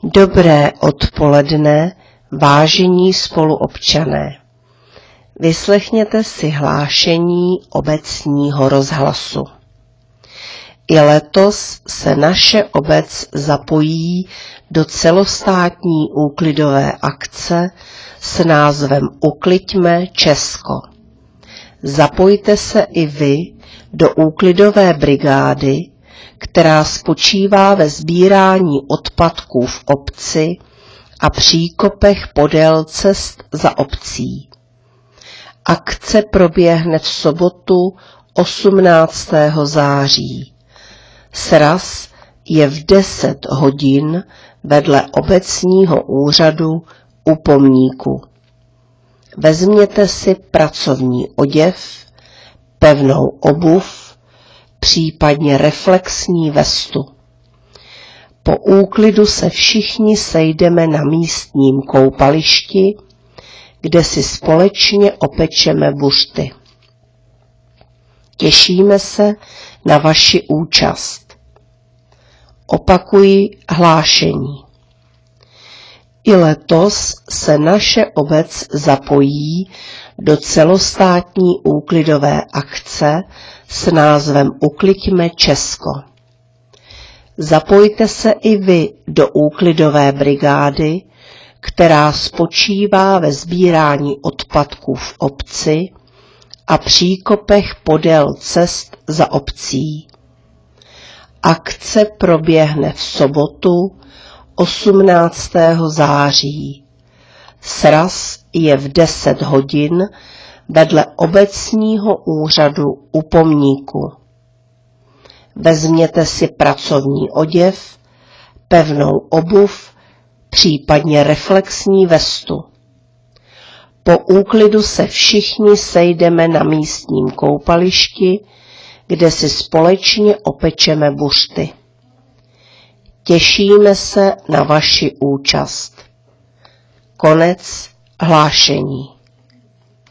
Dobré odpoledne, vážení spoluobčané. Vyslechněte si hlášení obecního rozhlasu. I letos se naše obec zapojí do celostátní úklidové akce s názvem Ukliďme Česko. Zapojte se i vy do úklidové brigády, která spočívá ve sbírání odpadků v obci a příkopech podél cest za obcí. Akce proběhne v sobotu 18. září. Sraz je v 10 hodin vedle obecního úřadu u pomníku. Vezměte si pracovní oděv, pevnou obuv, případně reflexní vestu. Po úklidu se všichni sejdeme na místním koupališti, kde si společně opečeme buřty. Těšíme se na vaši účast. Opakuji hlášení. I letos se naše obec zapojí do celostátní úklidové akce s názvem Ukliďme Česko. Zapojte se i vy do úklidové brigády, která spočívá ve sbírání odpadků v obci a příkopech podél cest za obcí. Akce proběhne v sobotu 18. září. Sraz je v 10 hodin vedle obecního úřadu u pomníku. Vezměte si pracovní oděv, pevnou obuv, případně reflexní vestu. Po úklidu se všichni sejdeme na místním koupališti, kde si společně opečeme buřty. Těšíme se na vaši účast. Konec hlášení.